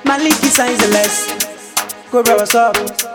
Maliki signs the less. Cobra, what's up?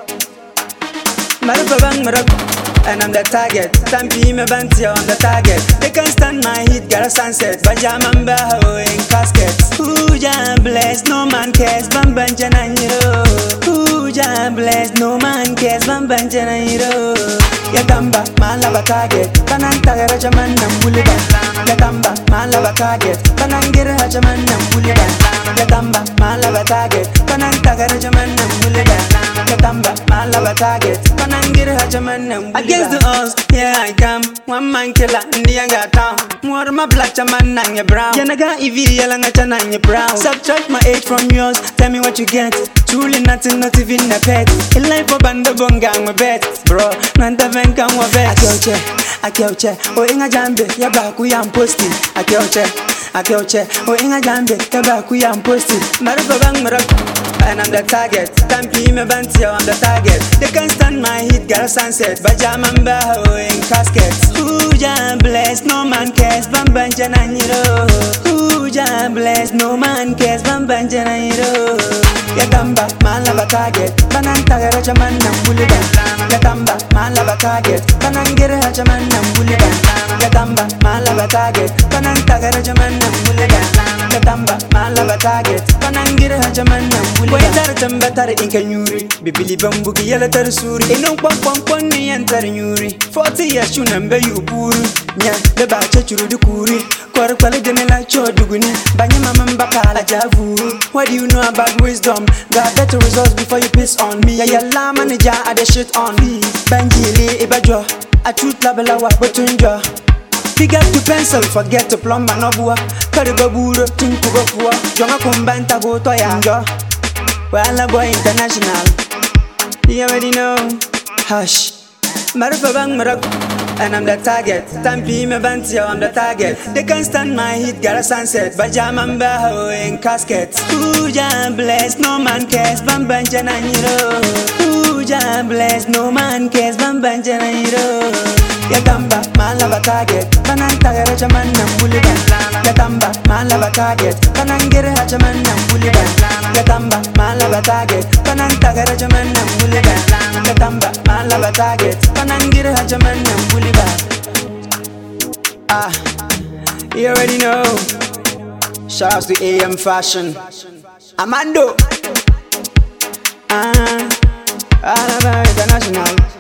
Marabang Marab, and I'm the target. Tampi me bantia on the target. They can't stand my heat, got a sunset. Bajaman Baho in caskets. Who jam bless, no man cares, Bambanjana hero. Who jam bless, no man cares, Bambanjana hero. Yatamba, man love a target. Tananta Rajaman and Buliban. Yatamba, man love a target. Tanangira Rajaman and Buliban. Yatamba, man love a target. Tananta Rajaman and Buliban. Yatamba, man love a target. Tanangira Rajaman and Buliban. Against the odds, here I come. One man killer in the younger town. More my black chaman and your brown. Yanaga Ivi Yalangatan and your brown. Subtract my age from yours. Tell me what you get. Truly nothing, not even a pet. In life of Bandabonga, I'm a bet. Bro, Nanta Venka, I'm a bet. Akelche, oh inga jambe, yabaku yam posti. Akelche, oh inga jambe, yabaku yam posti. Marabang Marab, and I'm the target. Tampi me bantia on the target. They can't stand my heat, got a sunset. Bajaman Baho in caskets. Who jam bless, no man cares, Bambanjana hero. Who jam bless, no man cares, Bambanjana hero. Yatamba, man love a target. Bananta Rajaman and Buliban. Yatamba, man love a target. Banangira Rajaman and Buliban. Yatamba, man love a target. Bananta Rajaman and Buliban. Yatamba, man love a target. Banangira Rajaman and Buliban. Wait at a better in Kanyuri. Bibili Bambuki Yalatar Suri. In no one and Taranyuri. 40 years you number you poor. Yeah, the Bacha Churudukuri. Korapala Janela Choduguni. Banyamam Bakala Javu. What do you know about wisdom? Got better results before you piss on me. Yeah, la manager, I the shit on me. Banjili, Ibajo, a truth labelawa, Botunja. Pick up the pencil, forget to plumb and obua. Karibabura, Tinkubafua, Jonga Kumbanta go to Yanga. Well, a boy international. You already know. Hush. Marabang Marab, and I'm the target. Tampi me bantia, I'm the target. They can't stand my heat, got a sunset. Bajaman Baho in caskets. Who jam bless, no man cares, Bambanjana hero. Who jam bless, no man cares, Bambanjana hero. Yatamba, man love a target. Bananta Rajaman and Buliban. Yatamba, man love a target. Banangira Rajaman and Buliban. Yatamba, man love a target. Bananta Rajaman and Buliban. Yatamba, man love a target. Banangira Rajaman and Buliban. You already know. Shouts to AM Fashion. Amando. Alaba International.